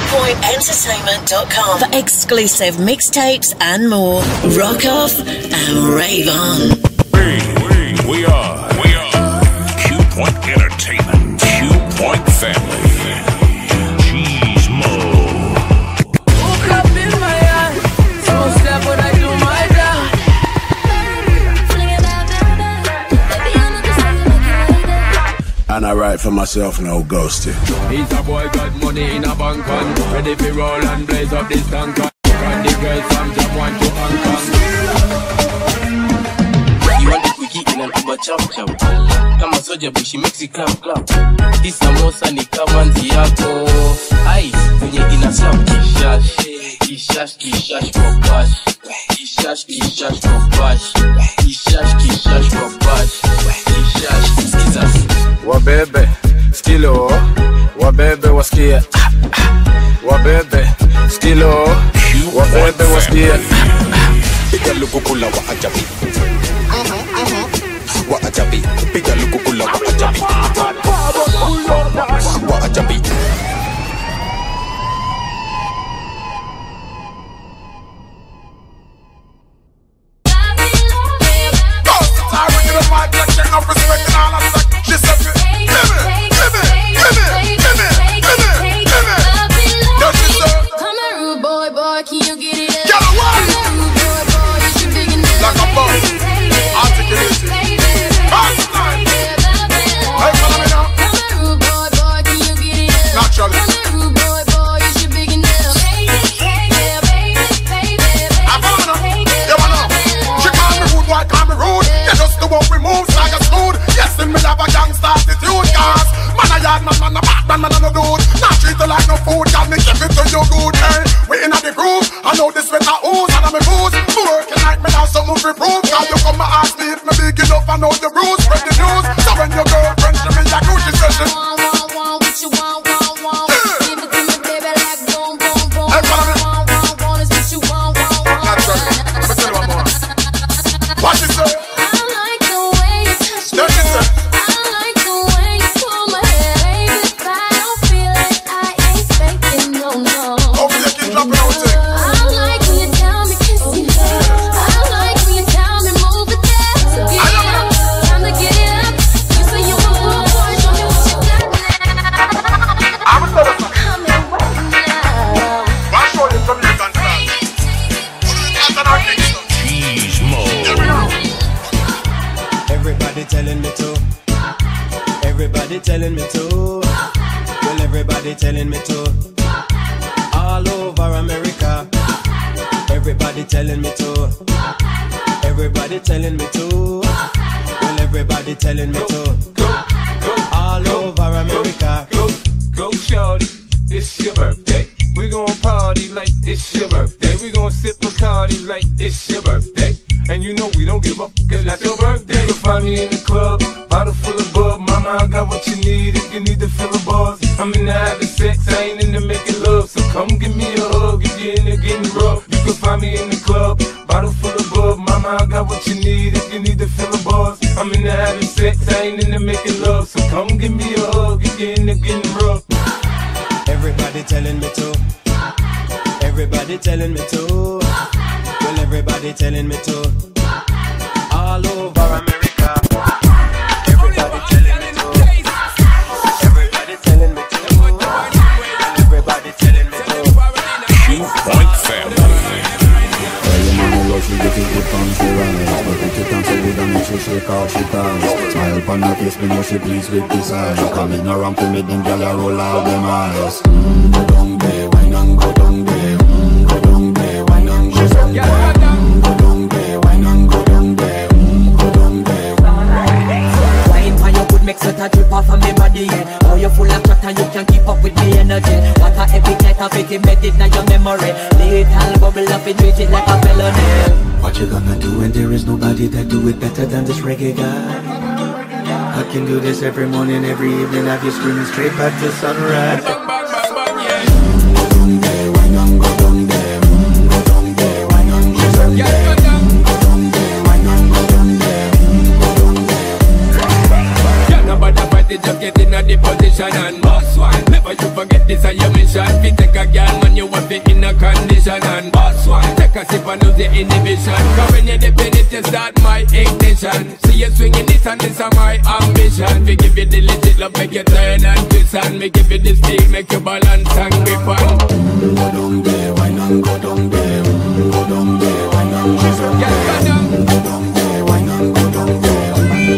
bootboyentertainment.com for exclusive mixtapes and more. Rock off and rave on. We are Q Point Entertainment, Q Point Family. Cheese Mo. Woke up in my eye, so step when I do my job. And I write for myself, no ghosting. He's a boy got money in a bank on, ready for roll and blaze up this tank on. And the girls from Jam want to Hong Kong. You want the quickie in an Uber chop chop. Come on, soldier, but she makes it clap clap. This a most and it come on the auto. Ice, when you're in a slap, kishash, for bash. Kishash, for bash. Kishash, for bash. Kishash, skizas. Wabebe, skilo. Wabebe, waskia. Wabebe, skilo. Wabebe, waskia. Piga lukukula wa ajabi. Wa ajabi. Piga lukukula wa ajabi. Wa ajabi. Man, I no good. Not treat you like no food, girl, me give it to you good, eh? We in the groove, I know this sweater ooze, and I'm a booze. Me working like me now, something for proof. Cause you come and ask me if me big enough, I know the rules, spread the news. So when your girlfriend to me, I do the session. What you want, give it to me, baby, like boom, boom, boom. Hey, follow me. Want is what you want. That's right. Let me tell you one more. What she say? I like the way you touch me. There she say. Telling me to, well, everybody telling me to, all over America. Everybody telling me to, everybody telling me to, well, everybody telling me to, all over America. Go, shorty, it's your birthday. We gon' party like it's your birthday. We gon' sip Bacardi like it's your birthday. And you know we don't give up, cause that's your birthday. You'll find me in the club, bottle full of bub. Mama, I got what you need if you need to fill the bars. I'm in the having sex, I ain't in the making love. So come give me a hug if you're in the getting rough. You can find me in the club, bottle full of bub. Mama, I got what you need if you need to fill the bars. I'm in the having sex, I ain't in the making love. So come give me a hug if you're in the getting rough. Everybody telling me to, everybody telling me to, well, everybody telling me to, all over America. Everybody telling me to, everybody telling me to, everybody telling me to. Q Point Family. Well, your mama loves me, get it good from she runs. But if you can't say good and she shake out, she comes. Smile upon her face, me know she pleased with this eyes. Coming around to me, them gyal a roll out them eyes. Go down there, wine and go down there. Go down there, wine and go down there. Go down there, wine and go down there. Go down there. Wine for your good make sweat a drip off of me body, yeah. Oh, you full of chat and you can't keep up with me energy. What a epic night of it embedded in your memory. Little bubble up and treat it like a felony. What you gonna do when there is nobody that do it better than this reggae guy? I can do this every morning, every evening. Have you screaming straight back to sunrise. Go down there, wine and go down there. Go down there, wine and go down there. Go down there, wine and go down there. Go down there. Can't nobody fight it, just get in a the position and boss one. Never you forget this is your mission. Fi take a girl, man, you have it in a condition. And boss one, take a sip and lose the inhibition. Cause when you dip in it, you start my ignition. See you swinging it and this is my ambition. We give you the legit love, make you turn and twist. And we give you the stick, make you balance and grip on. Go down there, why not go down there? Go down there, why not go down there? Go down there, why not go down there?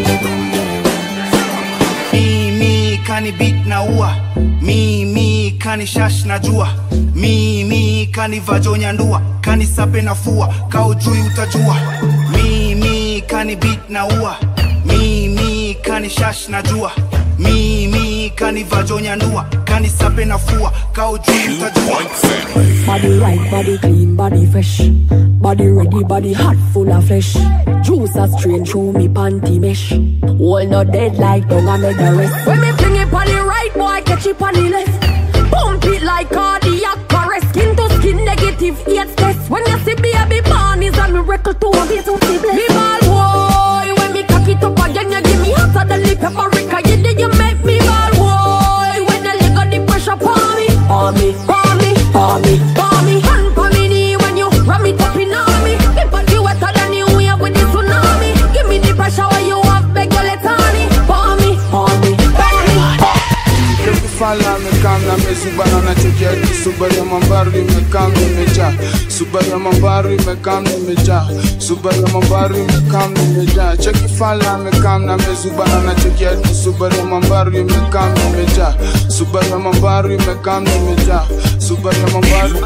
Me, kani beat na ua. Me, kani shash na jua. Me, kani vajonya ndua. Kani sape na fua, kaujui utajua. Me, kani beat na ua. Me, kani shash na jua. Me, kani vajonya ndua. Kani sape na fua, kaujui utajua. Body right, body clean, body fresh. Body ready, body hot, full of flesh. Juice a strain through me panty mesh. All not dead like don't I make the rest. When me fling it on the right, boy, catch it on the left. Pump it like cardiac arrest. Skin to skin, negative, yet test. When you see baby born, is a miracle to be to see blessed. Me ball boy, when me cock it up again, you give me hotter than the paprika. You make me ball boy, when the leg of the pressure palm me. Palm me, palm me, palm me, palm me. Hand palm me knee when you ram it up in on me. Me body wetter than you wave with the tsunami. Give me the pressure when you have beg your let on me. Palm me, palm me, palm me. Fala me kam na me subana na chukya subaya mambari me kam me cha subaya mambari me kam me cha subaya mambari me kam me cha cheki fala me kam na me subana na chukya subaya mambari me kam me cha subaya mambari me kam me cha subaya mambari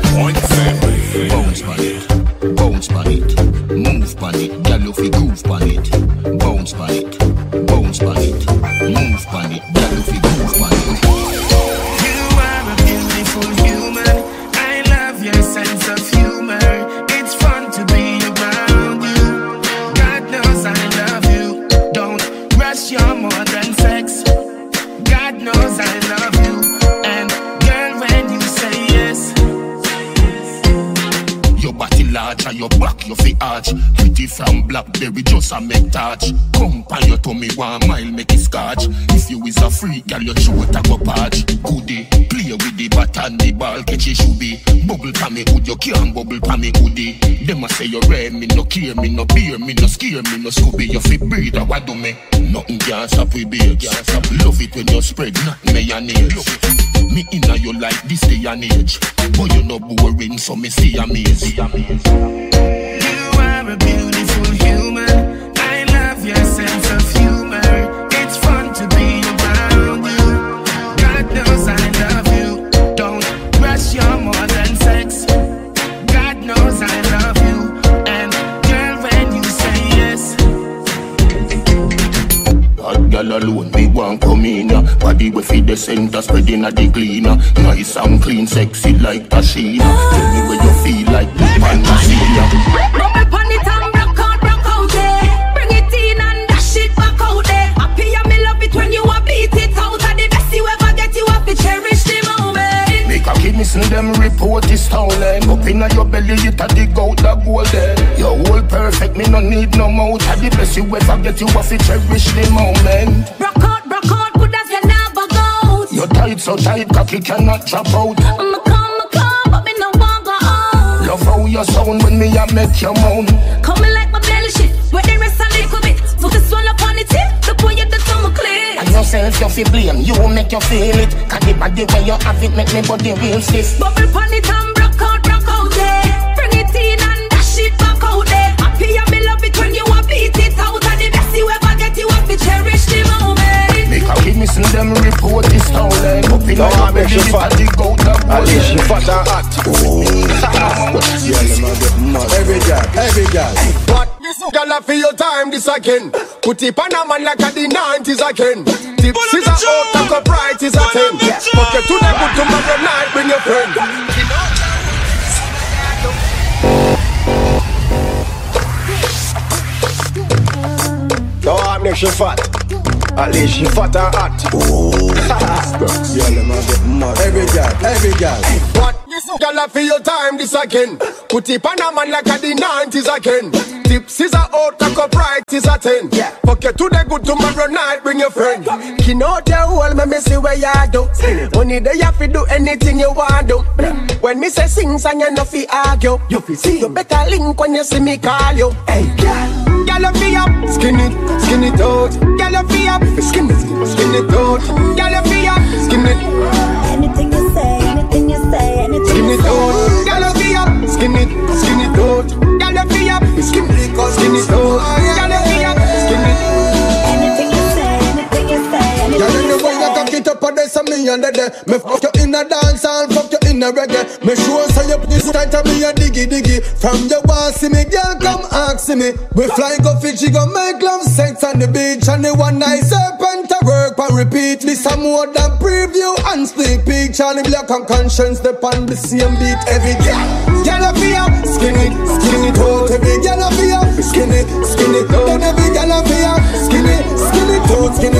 bounce on it move on it girl you fi groove on it bounce on it move on it girl you fi groove on it. Sense of humor, it's fun to be around you. God knows I love you. Don't rush, you're more than sex. God knows I love you. And girl, when you say yes, your body large and your back you fi arch. Pretty from Blackberry just a make touch. Come pan your tummy 1 mile make it scotch. If you is a freak girl you show it a go patch. Goodie, play with the bat and the ball catch it should be. Bubble pa me hood, you can't bubble pa me hoodie. Them a say you rare, me no care, me no beer, me no scare, me no Scooby. You fit breathe, what do me? Nothing can stop we beer, can't stop. Love it when you spread, not mayonnaise. Me inna you like this day and age. But you no boring, so me stay amazed. you are a beautiful human. I love your sense of humor. It's fun to be around you. God knows I love you. Don't rush, you're more than sex. God knows I love you. And girl, when you say yes, that girl alone, me want come in ya. Body we feed the center, spreading at the cleaner. Nice and clean, sexy like Tashina. Tell me where you feel like the man to see ya. Bubble pan it and rock out there. Bring it in and dash it back out there. Happy and me love it when you a beat it out. And the best you ever get, you have to cherish the moment. Make a kid missing them report is stolen. Up inna your belly, it a dig out the golden. Your whole perfect, me no need no mouth. And the best you ever get, you have to cherish the moment. Rock out, good as you never go. You're tight, so tight, cocky cannot drop out. I'ma come, but me no want go out. Love how you sound when me a make you moan. Coming like my belly shit, where the rest a little bit. So this one up on the tip, the point you the tongue clear. And yourself you feel blame, you make you feel it. Cause the body when you have it make me body real stiff. Bubble pan it and rock out there. Bring it in and dash it back out there. Happy and me love it when you a beat it out. And the best you ever get, you have to cherish the moment. Make a kid missing them report is stolen. Up in your belly, it a dig out the golden. At least she fat and hot. Every girl. What? Girl, for your time this again. Put it on a man like a the 90s again. Tips is a out, and the bright is a 10. Fuck you to the good tomorrow night, bring your friend. Don't want me she fat. At least she fat and hot. Every girl. What? Girl, I feel your time this again. Put it on a man like a the 90s again. Tips is a out, cock up right is a 10. Fuck you to the good tomorrow night, bring your friend. You know the whole me see where you do. Only day you fi do anything you want do. When me say sing song you no fi argue. You fi see you better link when you see me call you. Hey girl, girl you fi up, skin it out. Girl you fi up, skin it out. Girl you fi up, skin it. Anything you say, anything you say, anything skin you it say. out. Girl you fi up, skin it out. Girl you fi up, skin it out. Girl you fi up, skin it. Anything you say, anything you say, anything Girl, you anyway, you cock it up and there's some me under there. Me fuck you in a dance and fuck you in a reggae. Me sure say you please tight and me a diggy. From your want see me, girl, come ask me. We fly go Fiji, go make love sex on the beach. And the one night serpent to work and repeat. This a more than preview and sneak peek. Charlie Black and Conscience, they on the same beat every day. Girl, I feel skin it out. Every girl I feel skin it out. Then every girl I feel skin it out. Skin it out. Girl,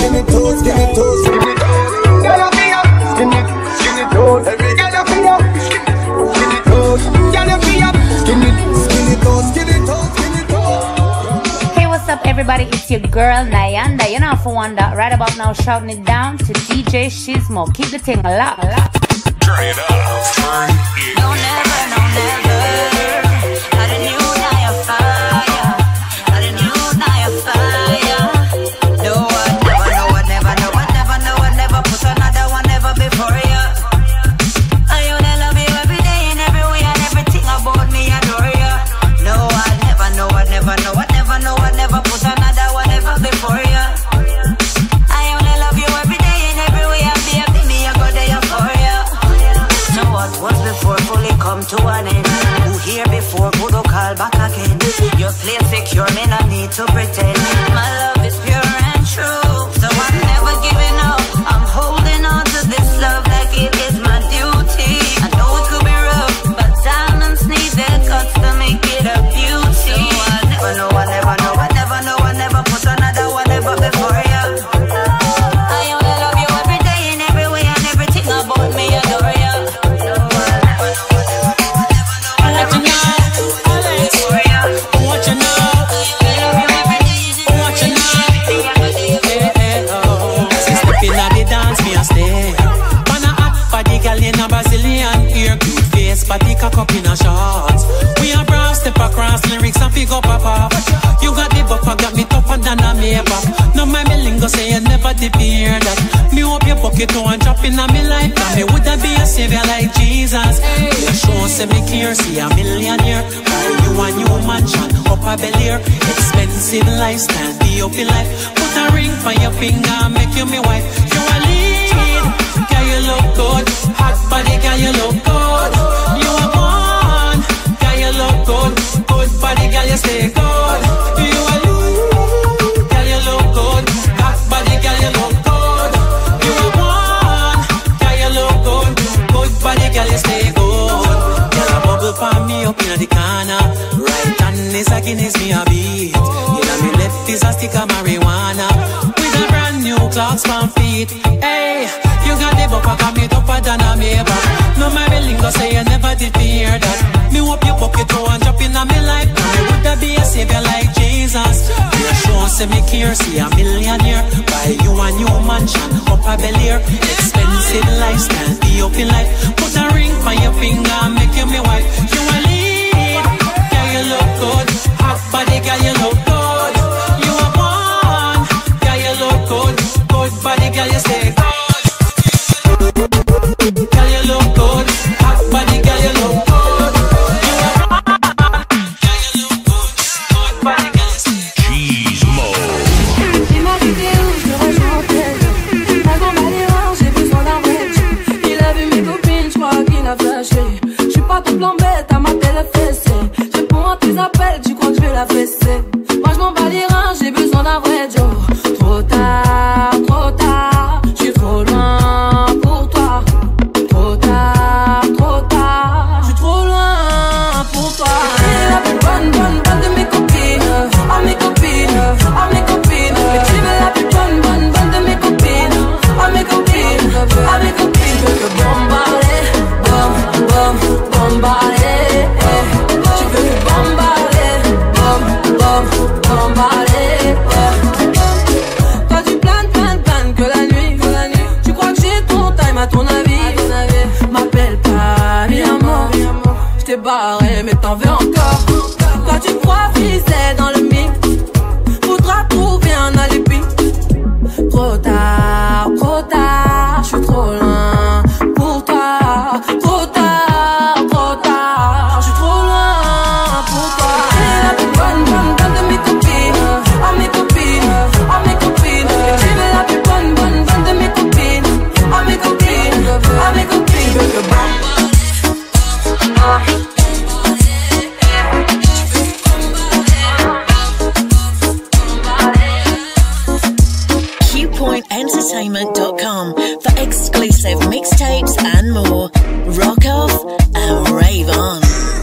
I feel skin it out. Every girl I feel skin it out. Girl, I feel skin it out. Hey, what's up, everybody? It's your girl Nyanda. You know, for one that right about now, shouting it down to DJ Shizmo. Keep the thing locked. Turn it up. Turn it up. No, never. I didn't knew now you're fire. I didn't knew now you're fire. No, I never put another one ever before you. I only love you every day and every way and everything about me adore you. No, I never put another one ever before you. I only love you every day and every way and baby me I go there for you. So what was before fully come to an end. Who here before could call back again. Your place secure, me no need to pretend. My love is pure and true, so I'm never giving up. I'm holding on to this love like it is my duty. I know it could be rough, but diamonds need their cuts to make it a beauty. So I never put another one ever before you. I only love you every day and every way and everything about me adore you. Body cock up in a shorts. We are brown, step across lyrics and pick up a pop. You got the buffer, got me tougher than a makeup. No my lingo say you never did hear that. Me hope your pocket to and drop in a me life. Now me woulda be a savior like Jesus. You show say me care, see a millionaire. Buy you a new mansion, up a Bel Air. Expensive lifestyle, be up in life. Put a ring for your finger, make you me wife. You a lead, girl you look good. Hot body, girl you look good. You are one, girl you look good. Good body, girl you stay good. You are look, girl you look good. Hot body, girl you look good. You are one, girl you look good. Good body, girl you stay good. Girl a bubble for me up in the corner. Right hand is a Guinness, me a beat. In me left is a stick of marijuana. With a brand new clocks on feet. Hey, you got the buffer, got me tougher than a Maybach. No my lingo say you never did hear that. Me hope your pocket to and drop in a me life. Now me woulda be a savior like Jesus. You show say me care, see a millionaire. Buy you a new mansion, up a Bel Air. Expensive lifestyle, be up in life. Put a ring for your finger, make you me wife. You a lead, girl you look good. Hot body, girl you look good. You a one, girl you look good. Good body, girl you stay good. Girl you look good. Hot body, girl you look good. You a one, girl you look good. Good body, girl you stay good. Cheesemo. Dis-moi tu t'es où, je te rejoins en tête. Pas qu'on m'a dérange, j'ai besoin d'un vrai. Il a vu mes copines, je crois qu'il a flashé. Je suis pas tout plan bête, à ma télé fessée. Je réponds à tes appels, tu crois que je vais la fesser. Moi je m'en bats les reins, j'ai besoin d'un vrai Joe. Trop tard, je suis trop loin pour toi. exclusive mixtapes and more. Rock off and rave on.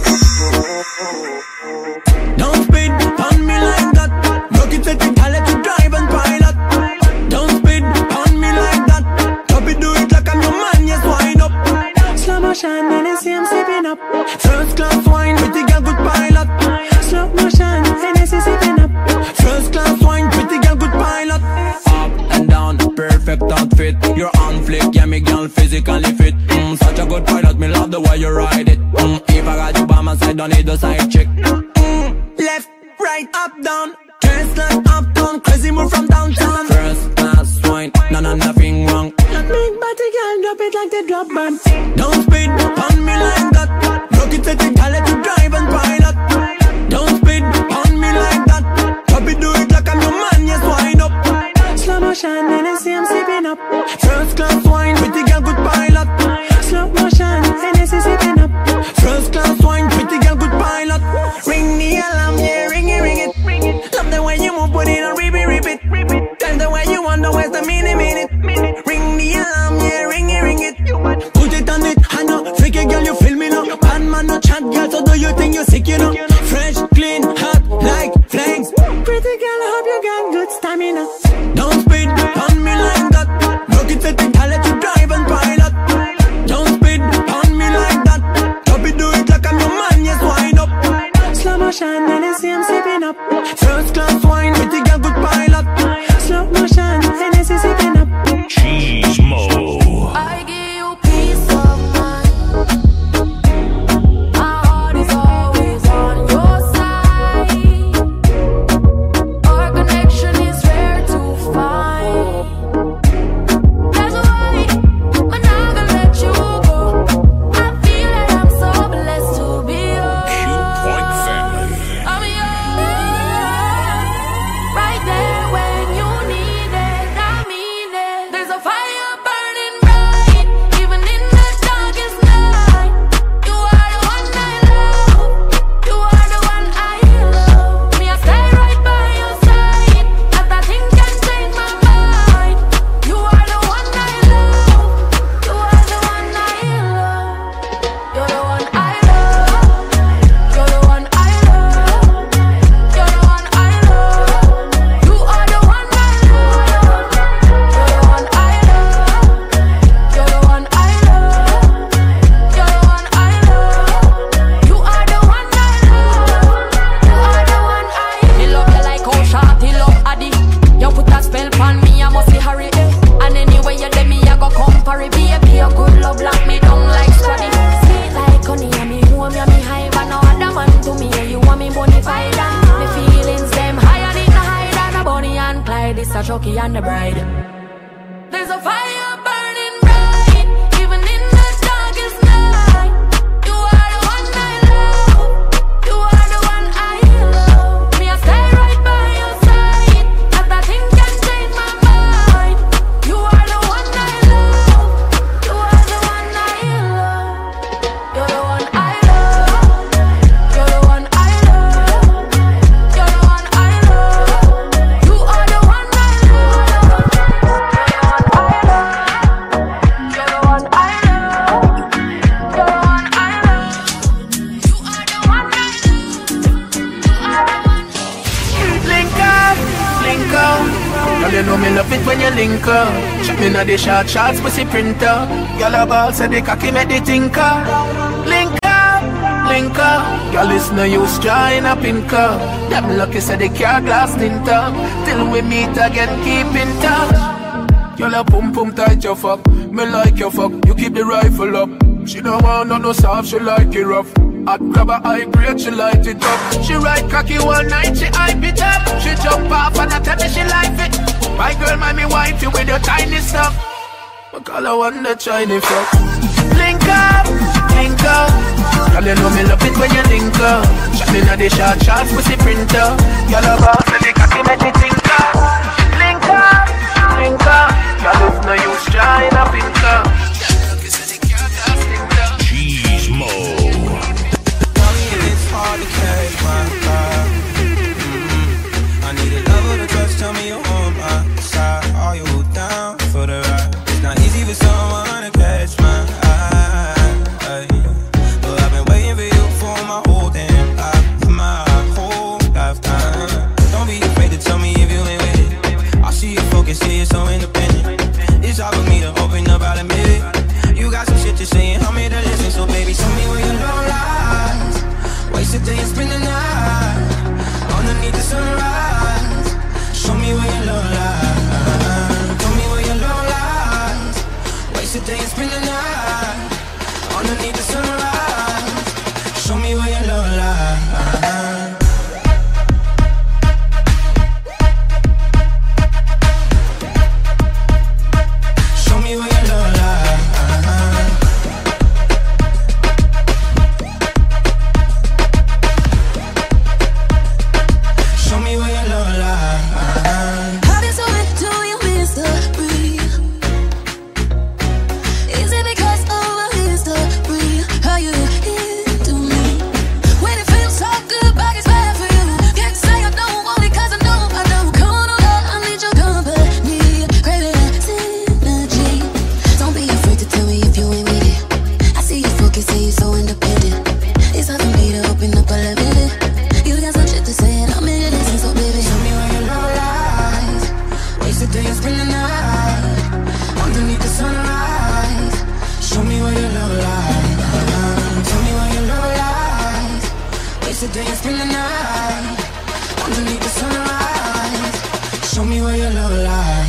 Don't speed on me like that. Rock it at the galley to drive and pilot. Don't speed on me like that. Drop it, do it like I'm your man, yes, wind up. Slow motion, Hennessy, I'm sipping up. First class wine, pretty girl, good pilot. Slow motion, Hennessy, sipping up. First class wine, pretty girl, good pilot. Up and down, perfect outfit. You're on flick, yeah, me girl, physically fit. Such a good pilot, me love the way you ride it. If I got you by my side, don't need a side chick. Left, right, up, down. Dress like uptown, crazy move from downtown. First class wine, nothing wrong. Big body girl, drop it like the drop band. Don't speed on me like that. Rock it at the galley to drive and pilot. Don't speed on me like that. Drop it, do it like I'm your man, yes, wind up. Slow motion, Hennessy, I'm sipping up. First class wine, pretty girl, good pilot. Slow motion, Hennessy, sipping up. First class wine, pretty girl, good pilot. Ring the alarm, yeah, ring it, ring it. Love the way you move, put it on repeat. Tell the way you want, the waste a minute. Ring the alarm, yeah, ring it. Put it on it, I know, freaky girl, you feel me now. Bad man, no chat, girl, so do you think you sick, you know? Fresh, clean, hot, like flames. Pretty girl, I hope you got good stamina. Don't speed on me like that. Rock it at the galley to drive and pilot. Don't speed on me like that. Drop it, do it like I'm your man, yes, wind up. Slow motion, Hennessy, I'm sipping up. First class wine, pretty girl, good pilot. Slow motion, Hennessy, sipping up. Cheese Mo. I give you peace of mind. My heart is always on your side. Our connection is rare to find. There's a way, but I'm not gonna let you go. I feel like I'm so blessed to be yours. Point family. I'm yours, right there when you need it. I mean it. There's a fire burning bright, even in the darkest night. You are the one I love. You are the one I love. Me, I stay right by your side. That nothing can change my mind. You are the one I love. You are the one I love. You're the one I love. You're the one I love. You're the one I love. You are the one I love. You're the one I love. You're the one I love. You're the one I love. You are the one I love. You are the one I love. Me love you like how shorty love Addy. You put a spell on me, I must be hurry. And anyway you let me, I go come for it. Baby, your good love lock me down like squaddy. Sweet like honey, and me home, and me high, but no other man to me. And you want me bonafide. Me feelings them higher than the high than a Bonnie and Clyde. It's a Chucky and the bride. There's a fire burning bright, even in the darkest night. You are the one I love. You are the one I love. Me, I stay right by your side. That nothing can change my mind. You are the one I love. You are the one I love. You're the one I love. You're the one I love. You're the one I love. You are the one I love. You're the one I love. You're the one I love. You are the one I love. Link up. Girl, you know me love it when you link up. Shot me na the shots, pussy printer. Girl, a ball say the cocky make the tinker. Link up. Girl, it's no use trying a pinker. Them lucky say the car glass tinter. Till we meet again, keep in touch. Girl, a pum tight your fuck. Me like your fuck, you keep the rifle up. She don't want no soft, she like it rough. I grab her high grade, she light it up. She ride cocky all night, she hype it up. She jump off and I tell me she like it. My girl, my me wife, you with your tiny stuff. I call her one the shiny fuck. Link up. Girl, you know me love it when you link up. Shot me na the shots, pussy printer. Girl, a boss, and the cocky make me tinker. Link up. Girl, it's no use trying a pinker. Cheese Mo. It's hard to catch my vibe. I need a lover to trust, tell me you're on my side. Are you down for the ride? It's not easy for someone to the day and spend the night underneath the sunrise. Show me where your love lies. Show me where your love lies. Show me where your love lies. How did so do you miss the breeze? Is it because of a history? How you into me? When it feels so good, but it's bad for you. Can't say I don't want it, cause I know. Come on over, I need your company. Craving synergy. Don't be afraid to tell me if you ain't with it. I see you focus and you so independent. It's time for me to open up a limit. You got some shit to say and I'm in it, so baby, show me where your love lies. Waste the day and spend the night underneath the sunrise. Show me where your love lies. Tell me where your love lies. Waste the day and spend the night underneath the sunrise. Show me where your love lies.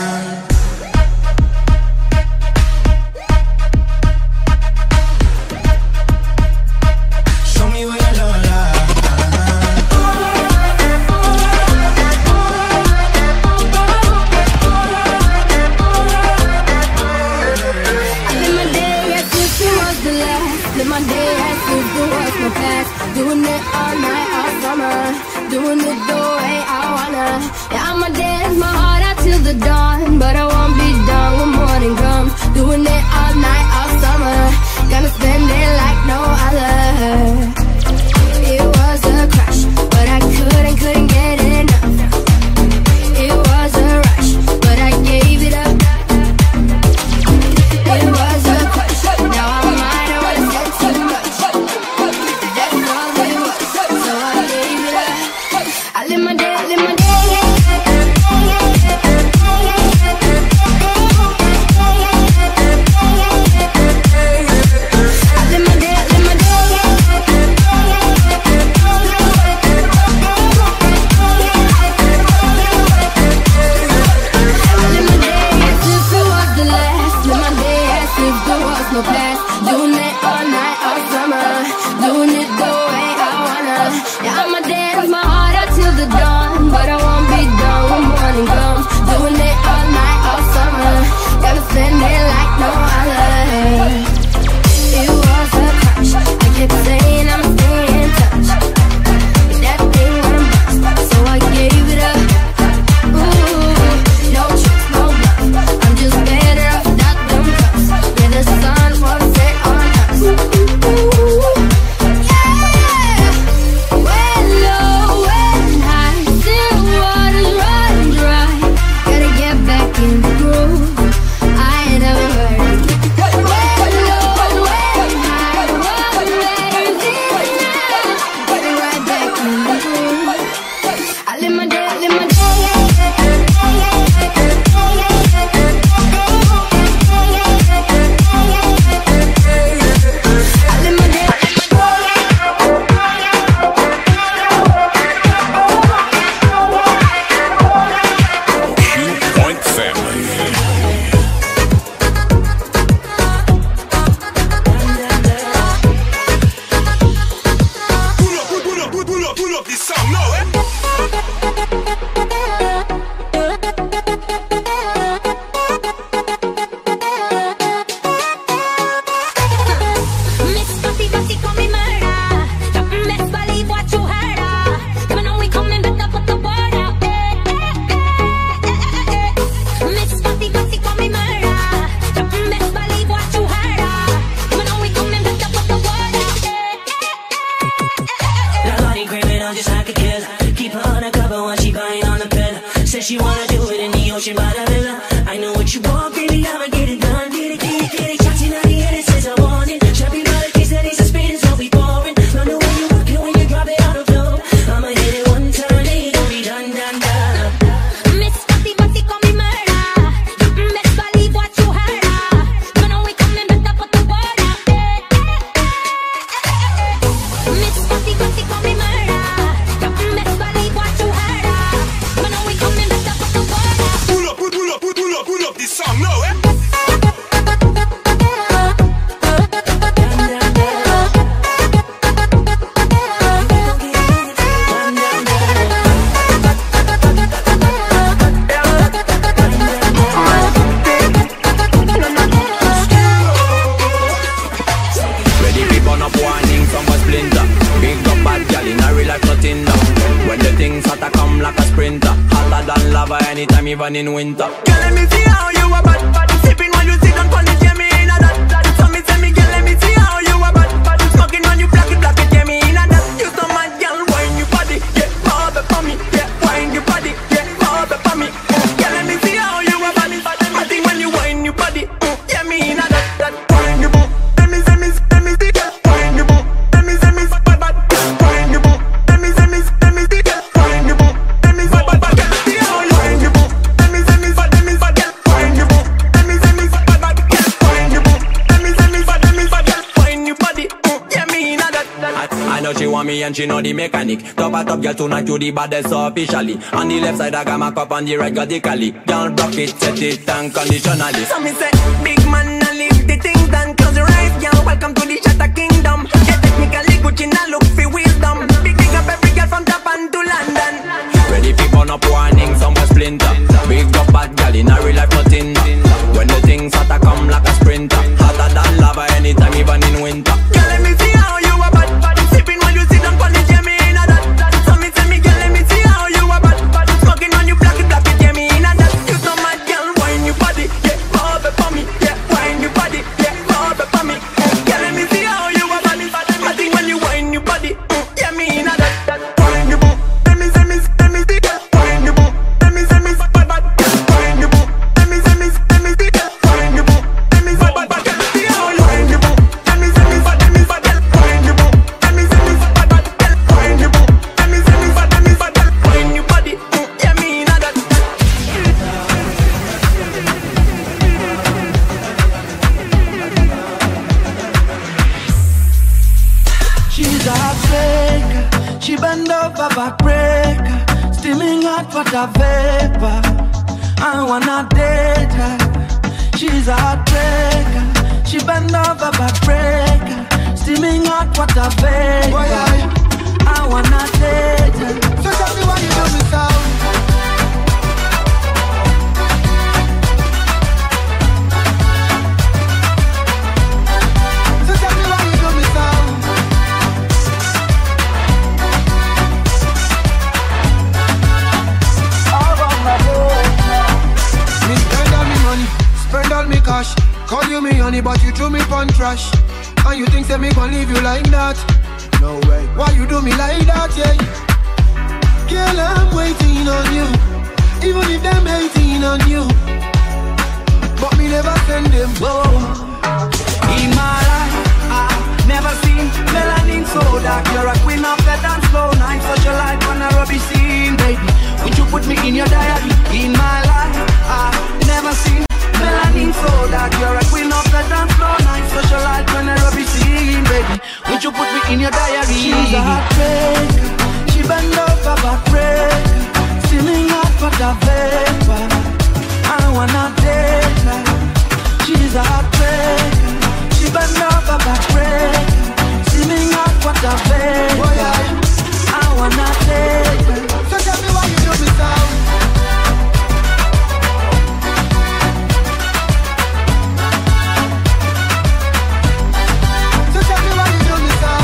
Show me where your love lies. Live my day as if it was the last. Live my day as if it was my past. Doing it all night, all summer. Doing it the way I wanna. Yeah, I'ma dance my heart out till the dawn, but I won't be done when morning comes. Doing it all night, all summer. Gonna spend it like no other. It was a crush, but I couldn't get enough. It was a rush, but I gave it up. It was a crush, now I'm mine, I wanna say too much. That's all it was, so I gave it up. I live my day, I live my day. Doing it all night, all summer. Doing it the way I wanna. Yeah, I'ma dance my heart out till the dawn, but I won't be done when morning comes. Doing it all night, all summer. Gotta spend it like no other. It was a crush. I kept saying I'm staying in touch, but that thing went bust, so I gave it up. Ooh, no tricks, no bluff. I'm just better off without them cuffs. Yeah, the sun won't set on us. Ooh, yeah. Well, oh, well. anytime, even in winter. Girl, let me see how you a bad. Sipping while you sit on it, yeah, me in a that. So me say me, girl, let me see how you a bad. Smoking when you block it, yeah, me in a that. You so mad, girl, wine your body, yeah, bob it for me, yeah, wine your body, yeah, bob it for me. Girl, let me see how you a bad. I think when you wine your body, yeah, me in a that. Wine your body, let me see, girl, wine your body. Let me bad, wine your body. Let me see, girl, wine your body. Let me bad, girl, see how you wine your body. Let me bad, girl, wine your body. Let me bad, girl, wine your body. Let me bad, girl, wine your body. Yeah, me in a that. I know she want me and she know the mechanic. Top a top girl tonight to the baddest officially. On the left side I got my cup, on the right got the cali. Girl rock it, set it unconditionally. So me say, big man, I leave the things done. Close your eyes, girl, welcome to the Shatter Kingdom. Yeah, technically Gucci, now look for wisdom. Big up every girl from Japan to London. Ready for burn up warning, some will splinter. Big up bad girl in a real life nothing. When the things hotter come like a sprinter. Hotter than lava anytime, even in winter. Girl, let me see how you a bad. Sipping while you sit on it, yeah, me in a that. So me say me, girl, let me see how you a bad. Smoking when you block it, yeah, me in a that. You so mad, girl, wine your body, yeah, bob it for me, yeah, wine your body, yeah, bob it for me. Girl, let me see how you a bad. I think when you wine your body, yeah, me in a that. Wine your body, let me see, girl, wine your body. Let me bad, wine your body. Let me see, girl, wine your body. Let me bad, girl, see how you wine your body. Let me bad, girl, wine your body. Let me bad, girl, wine your body. Let me bad, girl, wine your body. Yeah, me in a that. She's a heartbreaker, she bend over backbreaker, steaming hot for the vapor. I wanna date her. She's a heartbreaker, she bend over backbreaker, steaming hot for the vapor. I wanna date her. So tell me why you do me so. So tell me why you do me so. Me spend all me money, spend all me cash. Call you me honey, but you threw me pon trash. And you think say me gon' leave you like that? No way. Why you do me like that, yeah? Girl, I'm waiting on you, even if them hating on you. But me never send them. Whoa. In my life, I've never seen melanin so dark. You're a queen of the dance floor. I'm such a light on a rubbish scene, baby. Would you put me in your diary? In my life, I've never seen melanin so dark. You're a queen of the dance floor. I'm such a light on a rubbish scene, baby. Would you put me in your diary? She's a heartbreaker, she bend over backbreaker, steaming hot for the vapor. I wanna date her. She's a heartbreaker, she bend over backbreaker, steaming hot for the vapor. I wanna date her. So tell me why you do me so. So tell me why you do me so.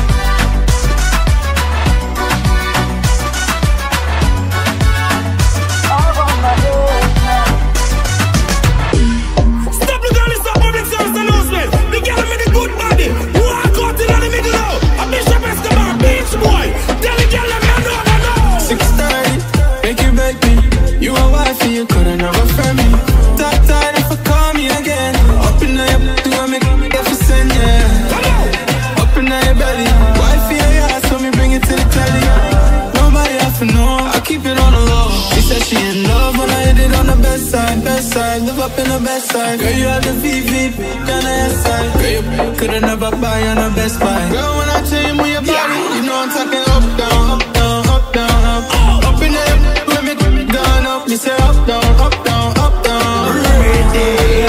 Stop the girl, it's a public service announcement. The girl with the good body, walk out in the middle now. A Bishop Escobar, beach boy. Tell the girl let me know, I know. 6:30, make you beg me. You a wifey, you couldn't have a friend me. That tired if I call me again. Up in your do I make it for send, yeah. Up in your belly, wifey, yeah, so me bring it to the telly. Nobody have to know, I keep it on the low. She said she in love when I hit it on the best side, best side. Live up in the best side. Girl, you have the VV, on the S side. Girl, you couldn't never buy on the best buy. Girl, when I tell you move your body, you know I'm talking up, down, up, down, up, down, up. Up in the let me gone up. Me say up, down, up, down, up, down. Ready.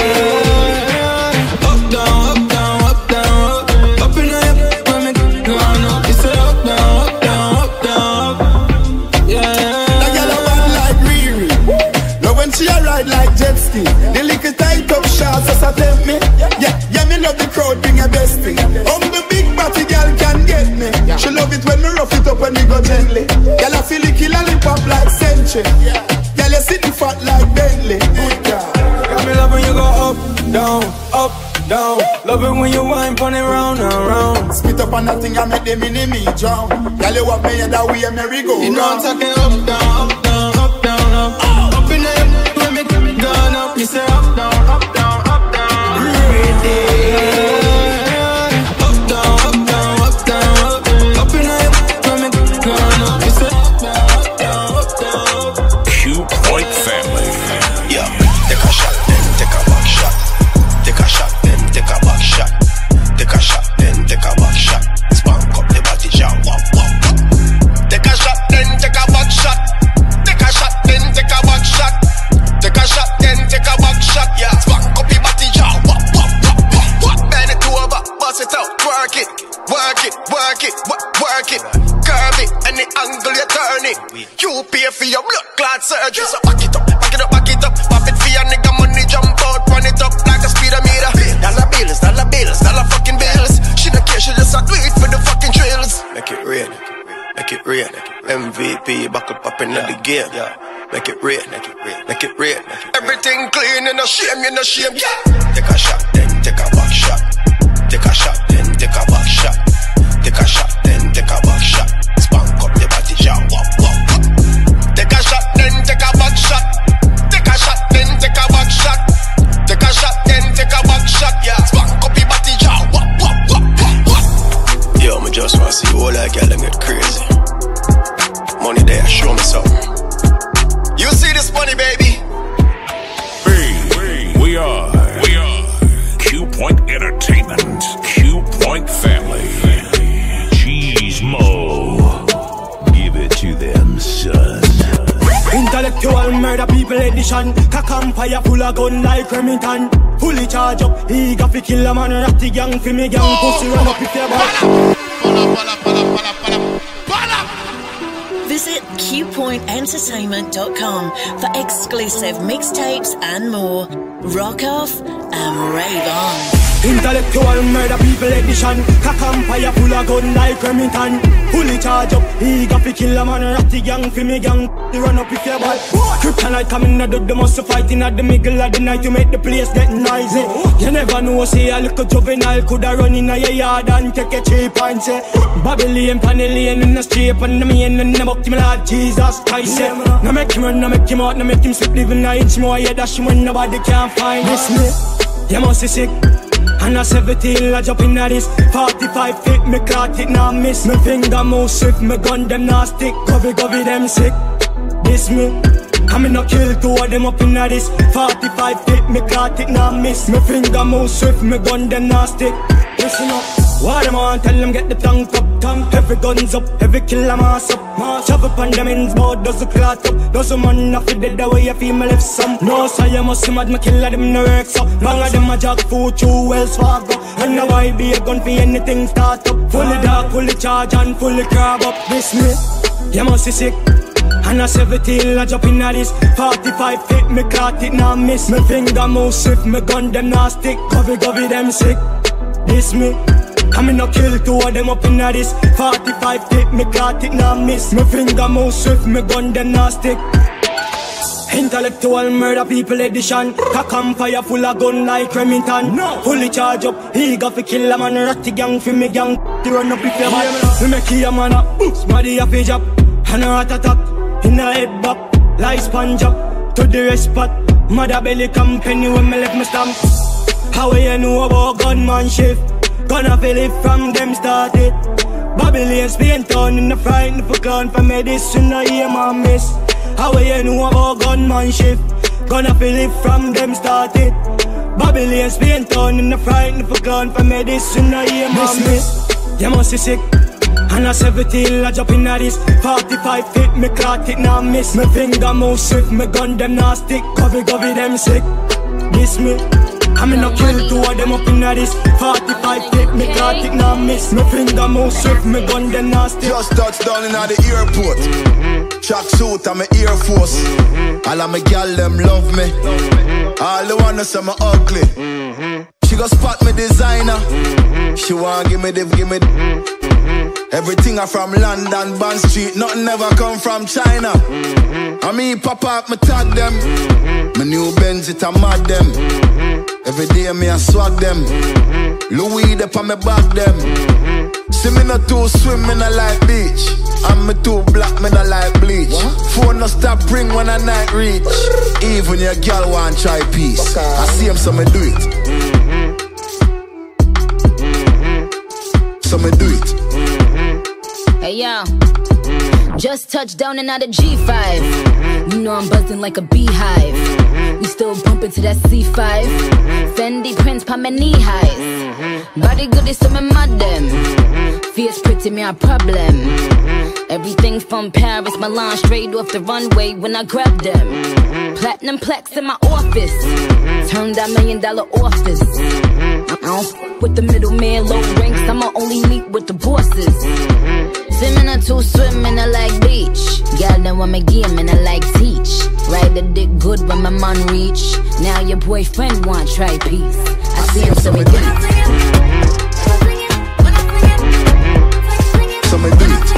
Up, down, up, down, up, down, up. Up in the let me gone up. Me say up, down, up, down, up, down. Yeah. That girl a bad like Riri. Love when she a ride like jet ski. The little tight up shots as a tempt me. Yeah, me love the crowd, bring a bestie. The big body girl can get me. She love it when me rough it up when we go gently. Girl I feel it kill and lip up like century. Girl you sitting down. Love it when you wine pon it round and round. Spit up on that thing and make the mini me drown. Girl, you want me that way, merry go. You know I'm talking up, down, up, down, up, down, up. Up in the air, when me gone up. You say up, down, up, down, up, down. Ready. Up, down, up, down, up, down, up. Up in the air, when me gone up. You say up, down, up, down, up, down. Q Point Family. Yeah, take a shot, then take a back shot. Take a shot, then take a back shot. Take a shot, then take a back shot. Spank up the body, jam, wop, wop, wop. Take a shot, then take a back shot. Take a shot, then take a back shot. Take a shot, then take a back shot. Yeah, spank up the body, jam, wop, wop, wop, wop, wop. Bend it over, bust it out, work it, work it, work it, work it. Curve it, any angle you turn it. You pay for your blood clot surgery, so back it up, back it up, back it up. Pop it for your nigga money, jump out, run it up like a speedometer. Dollar bills, dollar bills, dollar fucking bills. She don't care, she just a do it for the fucking drills. Make it rain, make it rain. MVP, buckle popping at the game. Yeah, make it rain, make it rain, make it rain. Everything clean, you no shame, you no shame. Yeah. Take a shot, then take a back shot. Take a shot, then take a back shot. Take a shot, then take a back shot. Spank up the body, jam, wop, wop, wop. Take a shot, then take a back shot. Take a shot, then take a back shot. Take a shot, then take a back shot. Yeah, spank up the body, jam, wop, wop, wop, wop, wop. Yo, me just wanna see all that girl and get crazy. Money there, show me something. You see this money, baby? We are Q Point Entertainment, Q Point Family. Cheese Mo, give it to them, son. Intellectual murder people edition. Cock and fire full of gun like Remington. Fully charge up, eager fi kill a man. Ratty gang fi me gang. Pussy run up if you back. Visit QPointEntertainment.com for exclusive mixtapes and more. Rock off and rave on. Intellectual murder people edition. Cock and fire full of gun like Remington. Fully charge up, eager fi kill a man. Ratty gang fi me gang. They run up if you bad. Kryptonite coming out of the muscle fighting at the middle of the night to make the place get noisy. You never know, say a little juvenile coulda run in a your yard and take a cheap and say Babylon, Panellian in the street and the main and the buck to me Lord Jesus Christ. No make him run, no make him out, no make him slip. Living a inch more, yeah, dash when nobody can find this me. You must be sick. And a 17, I jump in at this 45 feet, me caught it, now miss. Me finger move swift, me gun them now stick. Govy, them sick. This me, I me no kill two of them up in at this 45 feet, me caught it, now miss. Me finger move swift, me gun them now stick. Listen up, what them on, tell them get the tank up. Every guns up, every kill a mass up. Shove up on them ends, bout does the clot up. Does a man not fit dead the way you feel me left some. No, so you must see mad, me kill them no works up. Bang of them a jack food, through Wells Fargo. And now I be a gun for anything start up. Fully dark, fully charge and fully crab up. This me, you must be sick. And a 17, I jump in at this 45 feet, me caught it, now miss. Me finger move swift, me gun them now stick. Govy, them sick. This me, I me no kill two of them up in at this 45 feet, me caught it, now miss. Me finger move swift, me gun them now stick. Intellectual murder people edition. Cock and fire full of gun like Remington. Fully charge up, eager fi kill a man. Ratty gang fi me gang. They run up if you bad. Me make you a man up, smarty a fi job. And a heart attack, in a head back. Like sponge up, to the rest spot. Mother belly company when me left me stamp. How you know about gunman shift? Gonna feel it from them started. Babylon, Spain town in the frightened for clown. For medicine, I hear my miss. How you know about gunman shift? Gonna feel it from them started. Babylon, Spain town in the frightened for clown. For medicine, I hear my miss. You must be sick. And a 17, I jump in at this 45 feet, me caught it, now miss. Me finger move swift, me gun them now stick. Govy, them sick. This me, I me no kill two of them up in at this 45 feet, me caught it, now miss. Me finger move swift, me gun them now stick. Just touched down in the airport. Track suit and my Air Force. All of my gal them love me. All the wanna say me ugly. She go spot me designer. She want give me the. Everything are from London, Bond Street, nothing ever come from China. I mean, pop up, me tag them. My new Benz, it a mad them. Every day me a swag them. Louis, they pa me back them. See me not too swim, me not like beach. And me too black, me not like bleach. Phone no stop ring when a night reach. Even your girl want try peace. I see him, so me do it. So me do it. Hey yo, just touched down and out of G5. You know I'm buzzing like a beehive. We still bumping to that C5. Fendi prints pa my knee highs. Body good is some mad them. Fierce pretty me a problem. Everything from Paris, Milan, straight off the runway when I grab them. Platinum plex in my office. Turned that $1 million office. I don't f with the middleman, low ranks. I'ma only meet with the bosses. Swimming or two, swimming I like beach. Girl, then want me game and I like teach. Ride the dick good when my man reach. Now your boyfriend want try peace. I see him, so we do it. So me do it.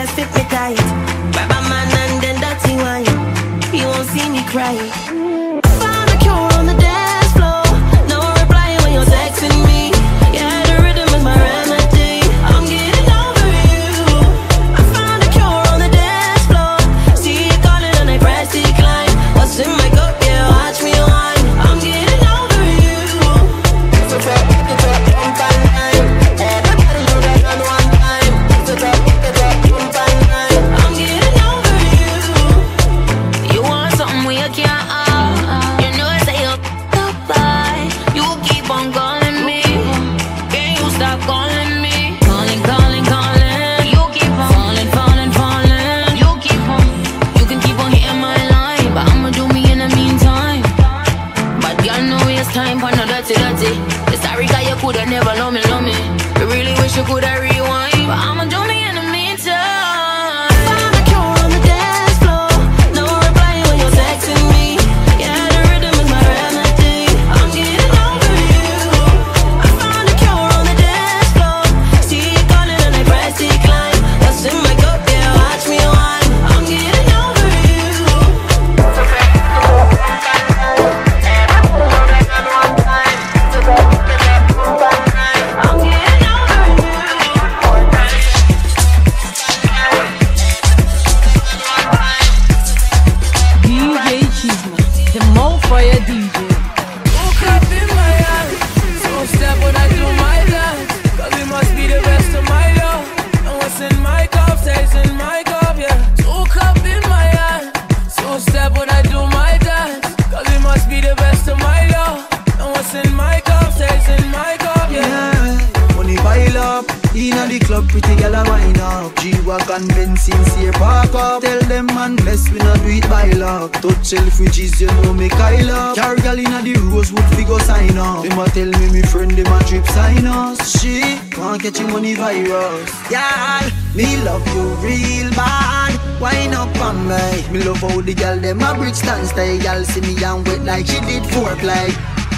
just fit me tight. Grab a man and then dirty wine. You won't see me cry. Found a cure on the dance floor. No reply when you're texting me. Yeah, the rhythm is my remedy. I'm getting over you. I found a cure on the dance floor. See you calling and I press decline. What's in my cup? Yeah, watch me wine. I'm getting over you. It's a trap, jump and line. Everybody know that on one time. It's a trap, jump and line. I'm getting over you. You want something we can't have. You know I say you're bye. You keep on calling me. Can you stop calling me? Calling, calling, calling. You keep on falling, falling, falling. You keep on. You can keep on hitting my line, but I'ma do me in the meantime. But girl, no waste time for no dirty, dirty. It's sorry 'cause you coulda never love me, love me. I really wish you coulda rewind, but I'ma do me in the meantime. Found a cure on the dance floor. No reply when you're texting me. Yeah, the rhythm is my remedy. I'm getting over you. I found a cure on the dance floor. See you calling and I press decline. What's in my cup? Yeah, watch me wine. I'm getting over you. DJ Chismo, the more fire DJ. Woke up in my eyes, so step when I do my dance. 'Cause it must be the best of my love. And what's in my cup stays in my cup, yeah. Woke up in my eyes, so step when I do my dance. 'Cause it must be the best of my love. And what's in my cup stays in my cup, yeah. Money pile up, inna the club, pretty girl a wine up. G-Wagon, Benz, sincere park up. Tell them man, bless we not do it by luck. Touch Selfridges, you know me Kyle up. Carry girl inna the Rosewood, fi go sign up. Them a tell me me friend, them a trip sign us. She can't catch your money virus. Y'all, me love you real bad. Wine up on me. Me love how the girl them a bridge stand style. Y'all see me and wet like she did foreplay.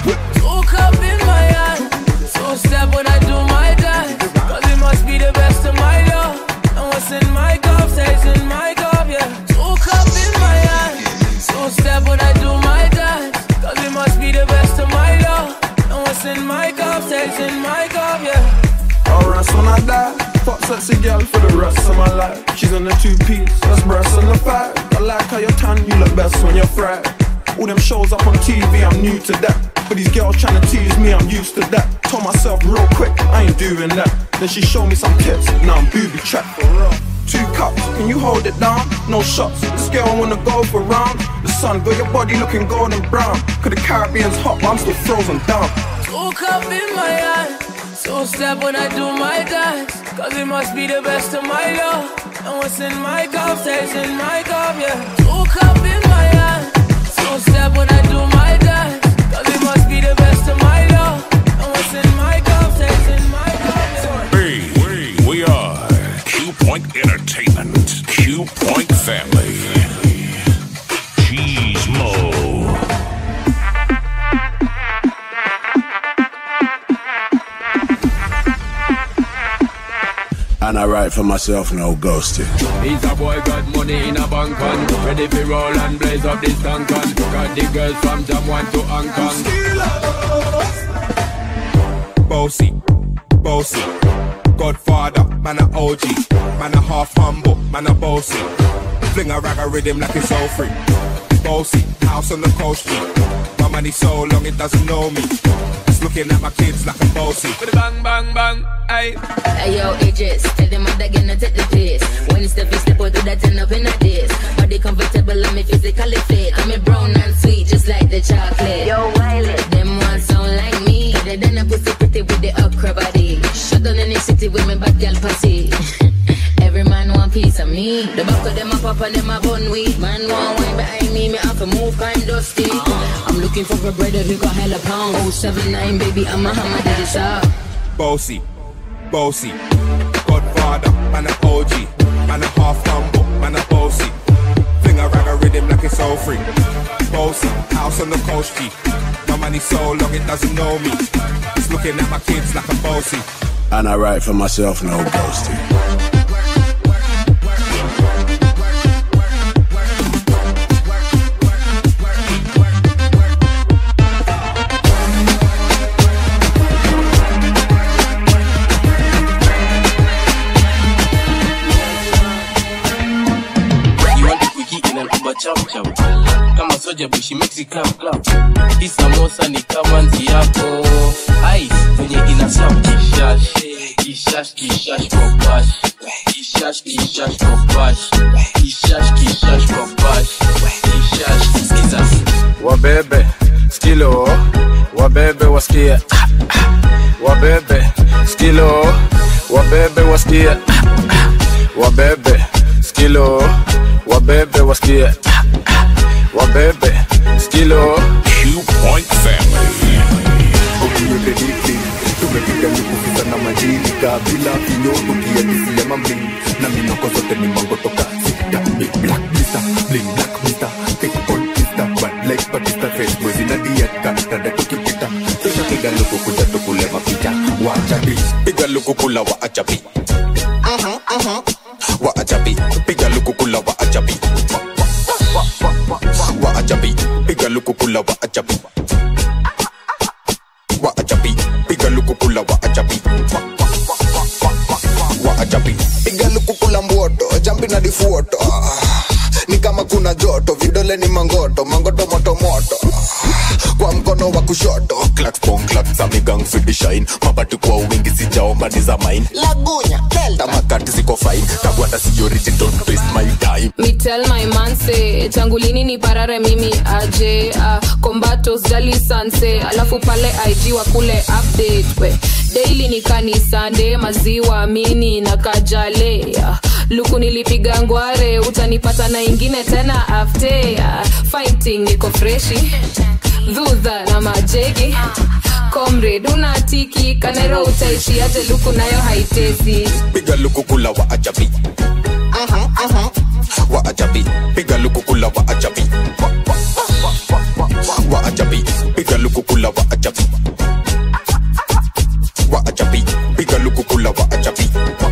Woke up in my eyes, so step when I do my dance. 'Cause it must be the best of my love. And what's in my cup stays in my cup, yeah. Woke up in my eyes, so step when I do my dance. 'Cause it must be the best of my love. And what's in my cup stays in my cup, yeah. Alright, so I die. Fuck sexy girl for the rest of my life. She's on the 2-piece, that's breasts on the 5. I like how you're tan, you look best when you're fried. All them shows up on TV, I'm new to that. But these girls tryna tease me, I'm used to that. Told myself real quick, I ain't doing that. Then she showed me some tits, now I'm booby trapped for real. 2 cups, can you hold it down? No shots, this girl wanna go for round. The sun got your body looking golden brown. 'Cause the Caribbean's hot, but I'm still frozen down. Woke up in my eyes, so step when I do my dance. 'Cause it must be the best of my love. And what's in my cup stays in my cup, yeah. Woke up in my eyes, so step when I do my dance. 'Cause it must be the best of my love. And what's in my cup stays in my cup, yeah. We are Q Point Entertainment, Q Point Family. Cheesemo. And I write for myself, no ghosting. He's a boy got money in a bank on. Ready for roll and blaze up this tank on. Got the girls from Jamwan to Hong Kong. Bossy, bossy, Godfather, man a OG, man a half humble, man a bossy. Fling a rag a rhythm like it's all free. Bossy, house on the coast street. My money so long it doesn't know me. It's looking at my kids like I'm bossy. With a bang, bang, bang, ayy. Hey yo, AJs, tell them I'm gonna take the piss. When it's the fish, step out to that turn up in a dish. Body comfortable, I'm physically fit. I'm a brown and sweet, just like the chocolate. Yo, Wiley, them ones sound like me. Better than a pussy pretty with the upcra body. Shut down in the city with me bad girl pussy. Every man want piece of me. The back of them a pop and them a bun weed. Man want wine behind me, me have to move kind dusty. I'm looking for a brother who got hella pound. 079, baby, I'm a hammer to the shop. Bossy, bossy, Godfather, man a OG, man a half humble, man a bossy. Fling a rag a rhythm like it's all free. Bossy, house on the coast G. My money so long it doesn't know me. It's looking at my kids like I'm bossy. And I write for myself, no ghosting. chop chop. Kama soja boy she makes it clap clap. Hii samosa ni kama nzi yako. Ice kwenye ina slap kishash. Kishash kishash kwa bash. Kishash kishash kwa bash. Kishash kishash kwa bash. Kishash skiza. Wabebe skilo, wabebe wasikie. Wabebe skilo, wabebe wasikie. Wabebe skilo, wabebe wasikie. Wabebe skilo. Q-Point Family. Tumepiga nikufisa na majilika bila kinyoto kiadisi ya mamling na minoko zote ni mango toka sita. Big black mister, bling black mister, take on mister, bad like Batista face mwezi na dieta, tada tukipita tusha piga luku kuja tukule mapicha. Wachabi, piga luku kula wa achabi. Wa achabi, piga luku kula wa achabi. Wa achabi, piga luku kula wa achabi. Wa achabi, piga luku kula wa achabi. Wa achabi, piga luku kula mwoto, jambi na difuoto. Ni kama kuna joto, vidole ni mangoto, mangoto moto moto. Kwa mkono wa kushoto, clack pong clack za migang fidi shine. Mabati kwa wingi sijaomba ni za mine. Lagunya, delta makati ziko fine. Kabwata si origin, don't waste my time. Me tell my man say, tangulini ni parare mimi aje. Combatos jali sanse, alafu pale IG wa kule update we. Daily ni kanisande, maziwa mini na kajale. Luku nilipiga ngware, utanipata na ingine tena after. Fighting niko freshi, dhudha na majegi. Comrade unatiki, kanero utaishi aje luku nayo haitezi. Piga luku kula wa ajabi. Wa ajabi, piga luku kula wa ajabi. Wa ajabi, piga luku kula wa ajabi. Wa ajabi, piga luku kula wa ajabi.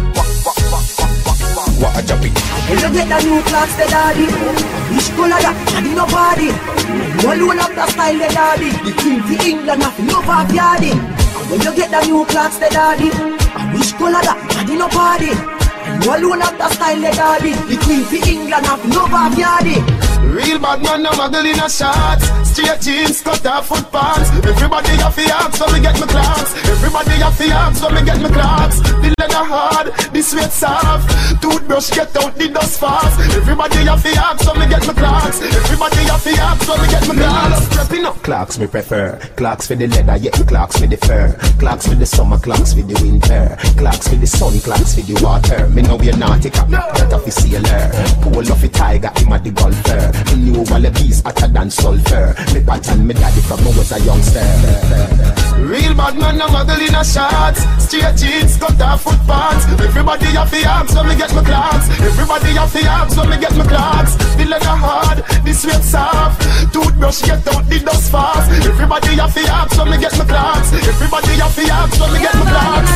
Wa ajabi. When you get the new clocks, the daddy, which color that? Daddy no body. You alone have the style, the daddy. The king for England, nothing no backyardy. When you get the new clocks, the daddy, which color that? Daddy no body. You alone have the style, the daddy. The king for England, nothing no backyardy. Real bad man, no muggle in a shorts. Straight jeans, cut off foot pants. Everybody have the abs, so me get my clocks. Everybody have the abs, so me get my clocks. The leather hard, the sweat soft. Toothbrush get out the dust fast. Everybody have the abs, so me get my clocks. Everybody have the abs, so me get my clocks. Prepping up. Clocks me prefer. Clocks for the leather, yeah. Clocks for the fur. Clocks for the summer, clocks for the winter. Clocks for the sun, clocks for the water. Me know we're nautica, that of the sailor. Pull off a tiger, him at the golfer. Me knew all the bees hotter than sulfur. Me pattern me daddy from I was a youngster. Real bad man, no muggle in a shorts. Straight jeans, cut off foot pants. Everybody have the abs, so me get my clocks. Everybody have the abs, so me get my clocks. The leather hard, the sweat soft. Toothbrush get out the dust fast. Everybody have the abs, so me get my clocks. Everybody have the abs, so me get my clocks.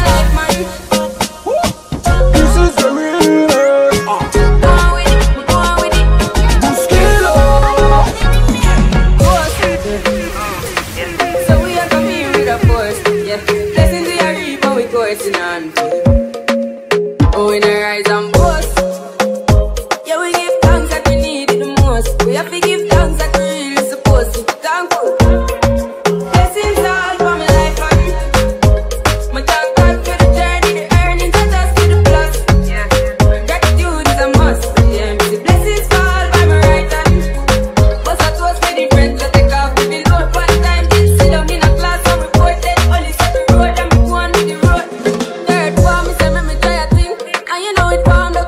This is the real oh, in a rise and boast. Yeah, we give thanks that we need it the most. We have to give thanks that we really supposed to. Thankful. Blessings all for my life and my thank God for the journey, the earnings that us to the plus. Yeah, gratitude is a must. Yeah, the blessings fall by my right hand. But I toast for the friends that take off with the load. One time did sit down in a class and report that only set the road and me go on with the road. Third one, me say me try a thing, and you know it found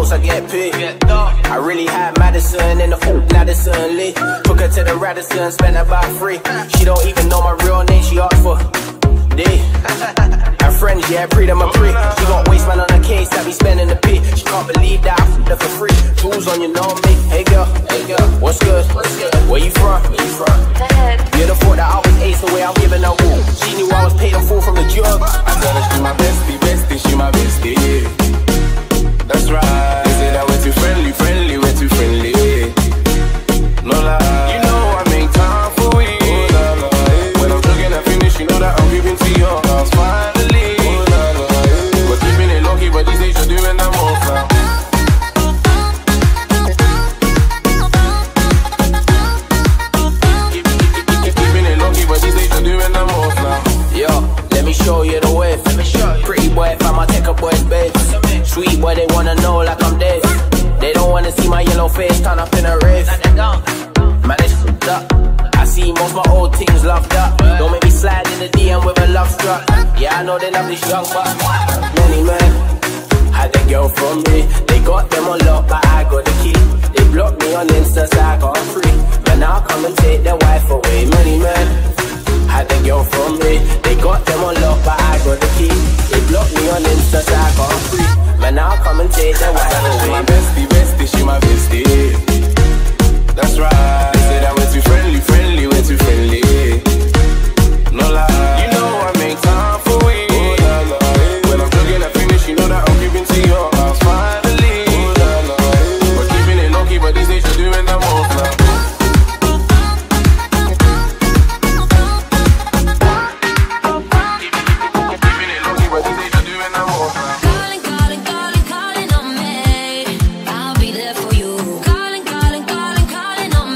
course I get paid. I really had Madison in the Madison Lee. Took her to the Radisson, spent about 3. She don't even know my real name, she asked for D. Her friends, yeah, pre them a pre. She got waistman on her case that be spending the P. She can't believe that I f***ed her for free. Tools on, you know me. Hey girl, what's good? Where you from? You're the thought that I was ace the way I'm giving her woo. She knew I was paid in full from the jug. I tell her she my bestie, she my bestie, yeah. That's right. They say that we're too friendly, we're too friendly. No lie. You know I make time for you. When I'm looking at finish, you know that I'm giving to your house finally. We're keeping it low-key, but these days you're doing the most now. Keeping it low-key, but these days you're doing the most now. Yo, let me show you the way. Pretty boy, found my take a boy's babe. Sweet boy, they wanna know like I'm dead. They don't wanna see my yellow face turn up in a rave. Man, it's f***ed up. I see most my old teams loved up. Don't make me slide in the DM with a love struck. Yeah, I know they love this young buck. Many men had a girl from me. They got them on lock, but I got the key. They blocked me on Insta, so I got free. But now I come and take their wife away. Many men had a girl from me. They got them on lock, but I got the key. They blocked me on Insta, so I got free. Man, now I come and take their wife away. She my bestie, she my bestie. That's right. They say that we're too friendly, we're too friendly. No lie. You know I make time for you. When I'm looking at finish, you know that I'm giving to your house finally. We're keeping it low-key, but these days you're doing the most now. Calling on me, I'll be there for you. Calling on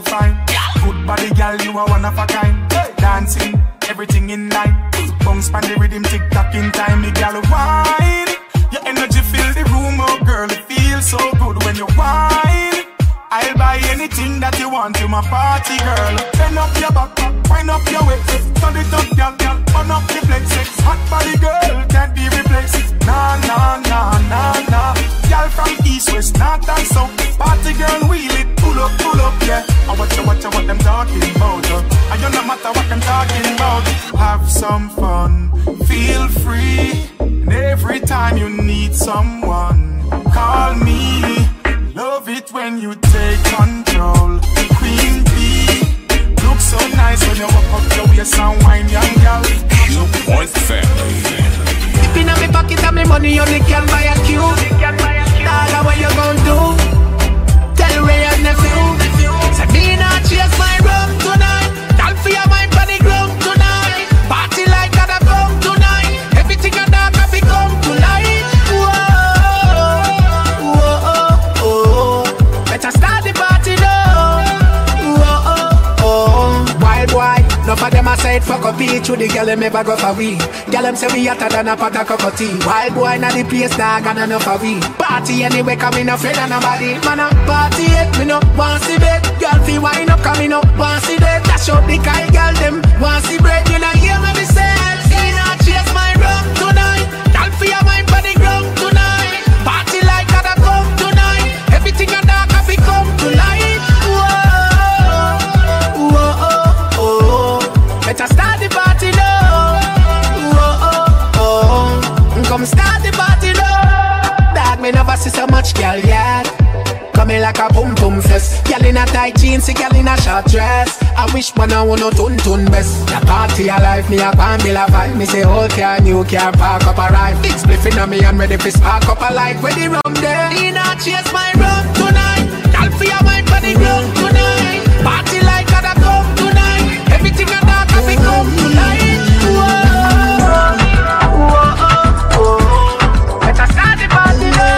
fine. Good body, girl, you are one of a kind. Dancing, everything in line. Bounce pan the rhythm, tick tock in time. Me girl, wine. Your energy fill the room, oh girl, it feels so good when you wine. I'll buy anything that you want, you my party girl. Bend up your back, wind up your waist. Turn it up, girl, girl, turn up the place. Hot body girl, can't be replaced. Nah, nah, nah, nah, nah. Girl from east, west, north and south. Party girl, wheel it, pull up, yeah. I watch what them talking about. And you no matter what them talking about. Have some fun, feel free. And every time you need someone, call me. Love it when you take control. Queen bee, look so nice when you walk up your waist and wine, young girl. Q Point Family. Deep in my pocket of my money, only can buy a Q. All what you gon' do? Tell Ray and nephew. Say me not chase my rum tonight. Don't fear my body ground tonight. Party like that I come tonight. Everything I dark I become tonight. Better start the party now. Wild boy, no for them I say it fuck up each. With the girl them ever go for we. Girl them say we hotter than a pot of cup of tea. Wild boy na the place dog and enough for we. Party anyway, come in no afraid of nobody. Man a party it, me no want see bed. Girl fi wine up, come in no want see dead. Dash up the Kyle girl them want see bread. You know hear me say, see not chase my rum tonight. Girl fi have my body ground tonight. Party like that I come tonight. Everything I dark I become tonight. Better start the party now. Come start the party now. Dog me never see so much girl yet. Coming like a boom boom fest. Girl in a tight jeans, girl in a short dress. I wish man I wanna tun best. The party alive, me a pan bill a vibe. Me say whole car, new car, park up a ride. Big spliff in me and ready for spark up a light. Where the rum there? Me not chase my rum tonight. Girl feel my body ground tonight. Party like that I come tonight. Everything I dark I become tonight. Better start the party now.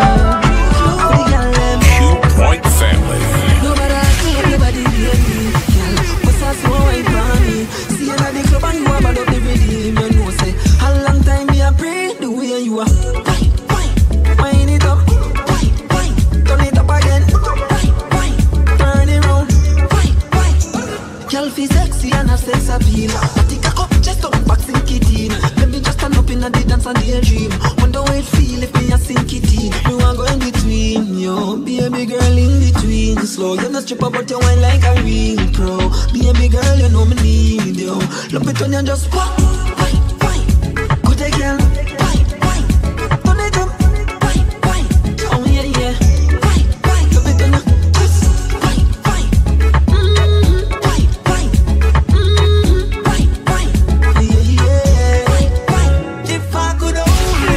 Point Family. Nobody hear me, girl. What's that so wine for me? See you at the club and you are bad up the rhythm. You know say, how long time me a pray the way you are. Wine it up, turn it up again. Turn it round. Girl feel sexy and have sex appeal. I think I cup just up back sink it in. Let me just stand up in the dance and daydream. Wonder how it feel if me a sink it in. You want go in between, yo. Baby girl in between. Slow, you not strip up but you wine like a real pro. Baby girl, you know me need you. Love it when you just walk. Go take girl. Turn it up. Oh yeah, yeah. Love it when you just If I could only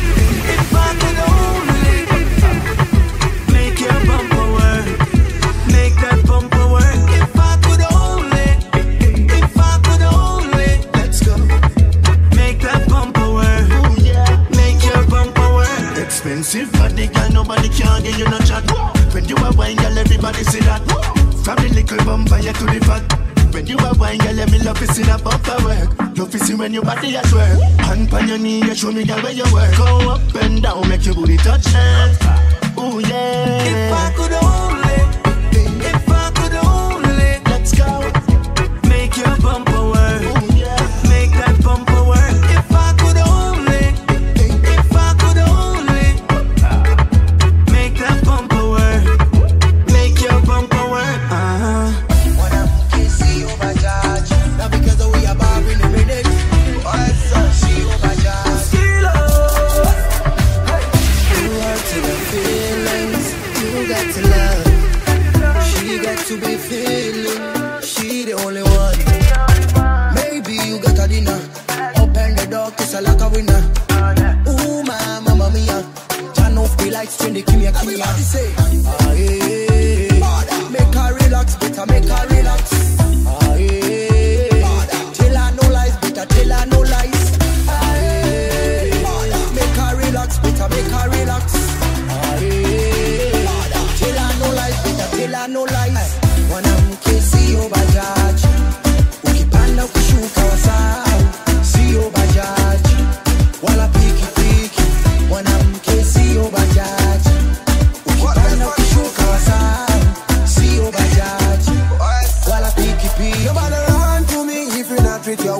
make your bumper work, make that bumper work. If I could only, let's go. Make that bumper work, make your bumper work. Expensive body, girl, nobody can get you no chat. When you are wine, girl, everybody see that. From the little bumper, you to the fat. When you are wine, girl, let me love to see that bumper work. Love to see when your body at work. Hand on your knee, you show me, girl, where you work. Go up and down, make your booty touch it. Ooh, yeah. If I could only, let's go. make your bumper work, make that bumper work. If I could only, make that bumper work, make your bumper work. When I'm kissing overcharge, not because we are bobbing the minute. Also, she overcharge. Still You are to the feelings, you got to love.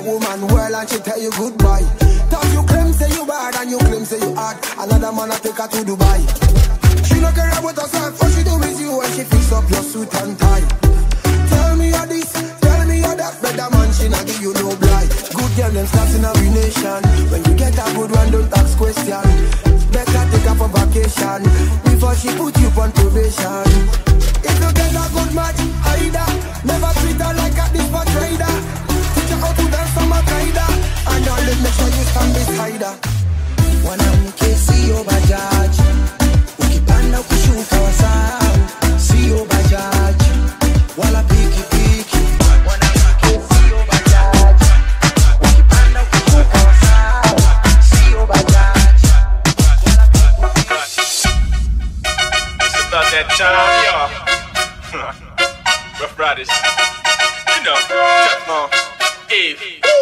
woman well and she tell you goodbye. Talk you claim say you bad and you claim say you hot. Another man I take her to Dubai. She no care about herself, all she do is you when she fix up your suit and tie. Tell me how this, tell me how that. Better man she not give you no blight. Good girl them stars in every nation. When you get a good one don't ask question. Better take her for vacation before she put you on probation. If you get a good match, hide her. Never treat her like a dispatch rider. Teach her how to dance from a rider. And always make sure you stand beside her. Mwanamke sio bajaji, ukipanda kushuka wasahau. Sio bajaji, wala pikipiki. Mwanamke sio bajaji, ukipanda kushuka wasahau. Sio bajaji, wala pikipiki. It's about that time, y'all. Rough Riders, you know, Teflon, Eve.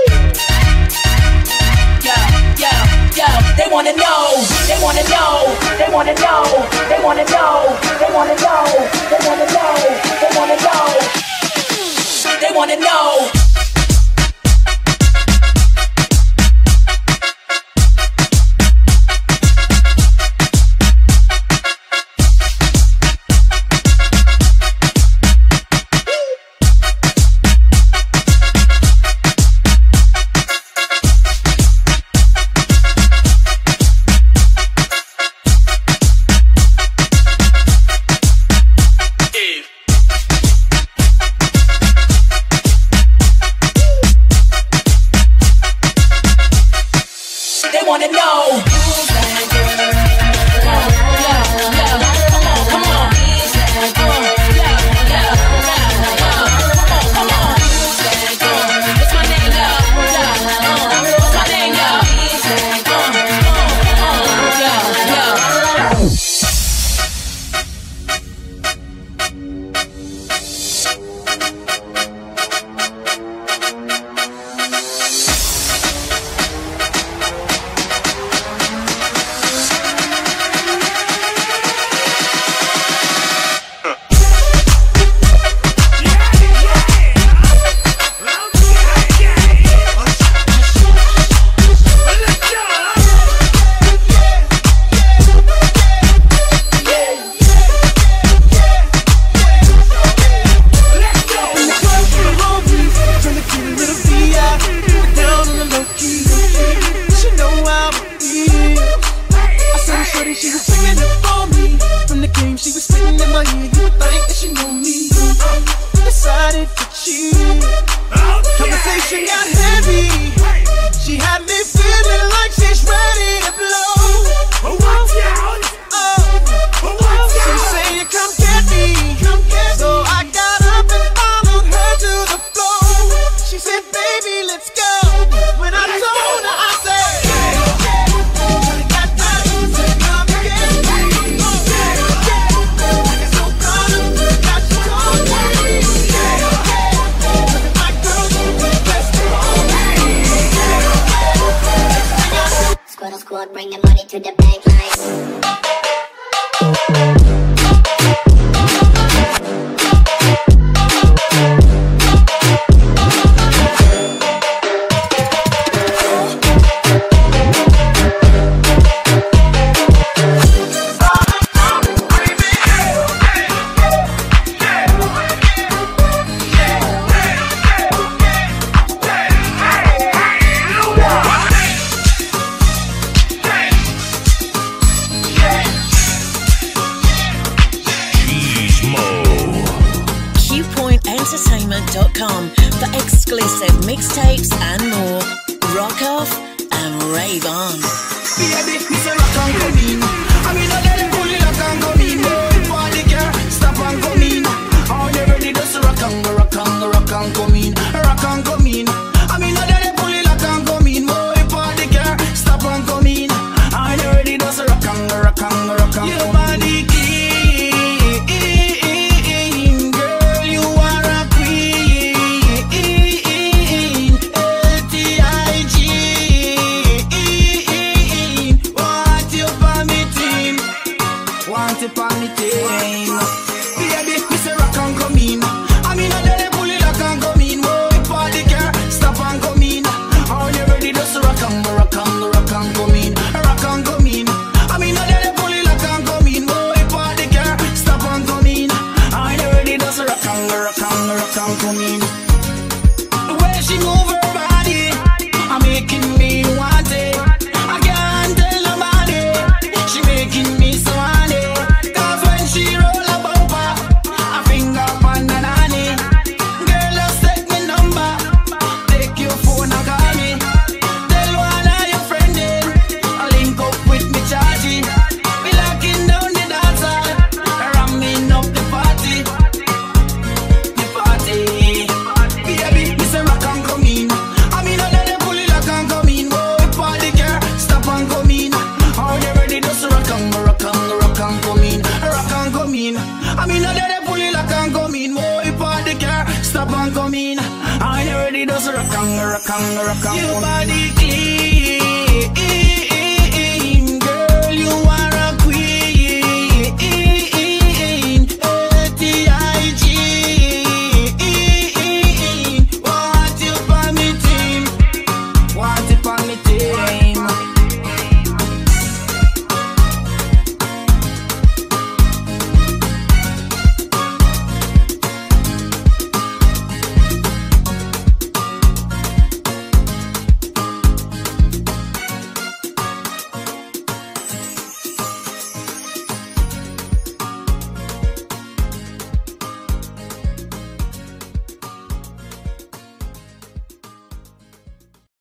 They wanna know, they wanna know, they wanna know, they wanna know, they wanna know, they wanna know, they wanna know, they wanna know. QPointEntertainment.com for exclusive mixtapes and more. Rock off and rave on. Baby, it's a rock and come in. I mean, I let it pull it rock and come in. Party girl, stop and come in. Oh, you ready? Just rock and come in. Rock and come in. I mean, I let it pull it rock and come in. Party girl, stop and come in. Oh, you ready? Just rock and come in. Your body mean. The way she move her body, I'm making me want it. I can't tell nobody, she making me so honey. Cause when she roll a bumper, I finger on the nanny. Girl, just take me number, take your phone and call me. Tell one of your friends in, I'll link up with me charging. Be locking down the dance hall, ramming up the party. The party. Baby, me say rock and come in. I mean, I let them pull it like and come in. Whoa, party girl, stop and come in. How they ready just rock and come in. Rock and come in. I mean, I let them pull it like and come in. Whoa, party girl, stop and come in. How they ready just rock and. Your body clean.